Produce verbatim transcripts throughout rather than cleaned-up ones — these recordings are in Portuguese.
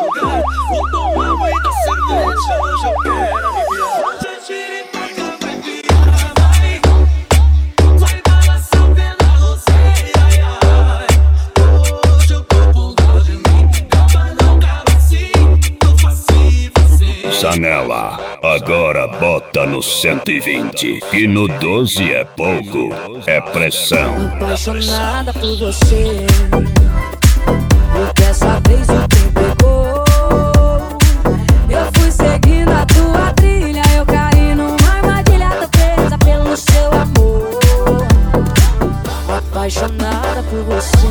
lugar. Vou tomar muita cerveja, hoje eu quero aliviar. Hoje a giripoca vai virar, vai. Vai balançar pela roseira, ai, ai. Hoje eu tô pulando de mim, mas não acaba assim, tô facinho, facinho. Zanella, agora bota no cento e vinte, que no doze é pouco, é pressão. Apaixonada por você, porque essa vez o trem pegou. Eu fui seguindo a tua trilha, eu caí numa armadilha, tô presa pelo seu amor. Apaixonada por você,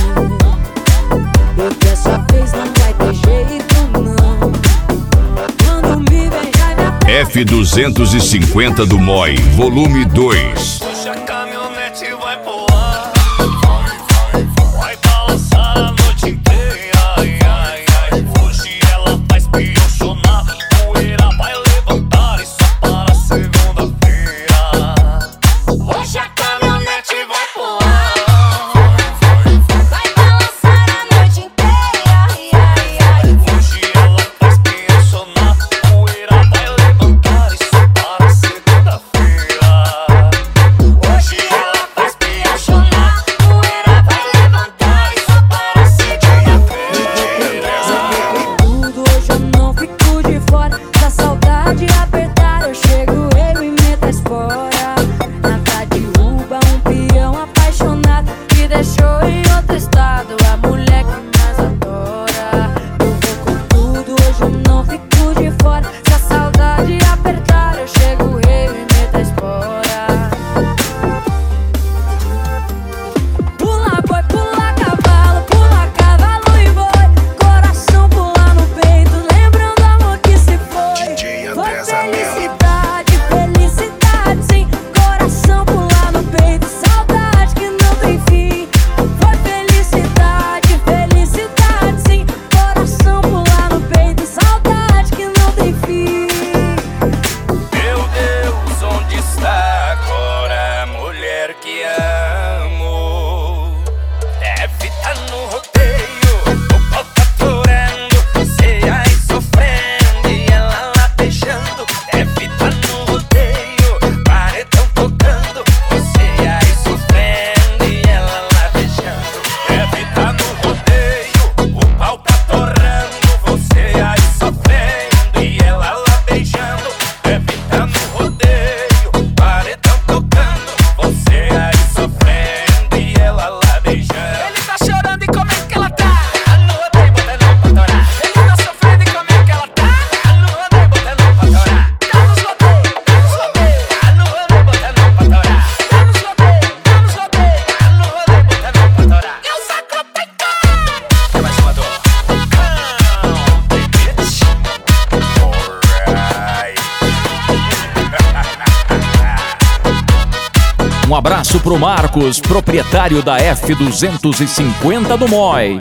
porque essa vez não vai ter jeito não. Quando me beijar me aperta. F duzentos e cinquenta do M O I, volume dois. Hoje a caminhonete vai voar, vai balançar a noite inteira, ai, ai, ai. Hoje ela vai espionchonar, poeira vai levantar e só para segunda-feira. Hoje a caminhonete vai voar, Vai balançar a noite inteira, ai, ai, ai. hoje ela vai espionchonar, poeira vai levantar e só para segunda-feira. Hoje ela vai espionchonar, poeira vai levantar e só para segunda-feira. Tudo hoje eu não fico de fora. Se a saudade apertar, eu chego, eu e meto a espora. Nada derruba um peão apaixonado que deixou em outro estado a mulher que mais adora. Eu vou com tudo, hoje eu não fico de fora. Se a saudade apertar, eu chego, eu e meto a espora. Pula boi, pula cavalo, pula cavalo e boi. Coração pula no peito, lembrando o amor que se foi. Foi felicidade, felicidade sim. Coração pula no peito, saudade que não tem fim. Foi felicidade, felicidade sim. Coração pula no peito, saudade que não tem fim. Meu Deus, onde está agora a mulher que amo? Deve tá no rodeio, o pau tá torando, você aí sofrendo e ela lá beijando. Deve tá no rodeio, paredão tocando, você aí sofrendo e ela lá beijando. Deve tá no rodeio, o pau tá torrando, você aí sofrendo e ela lá beijando. Deve tá no rodeio, paredão tocando, você aí sofrendo e ela lá beijando. Ele tá chorando e como é que ela tá? Tá no rodeio, botando pra torar. Ele tá sofrendo e como é que ela tá? Tá no rodeio, botando pra torar. Tá nos rodeios, tá nos rodeios. Tá no rodeio, botando pra torar. Tá nos rodeios, tá nos rodeios. Tá no rodeio, botando pra torar. Eu saco peito. É mais uma dor. Um abraço pro Marcos, proprietário da F duzentos e cinquenta do M O I.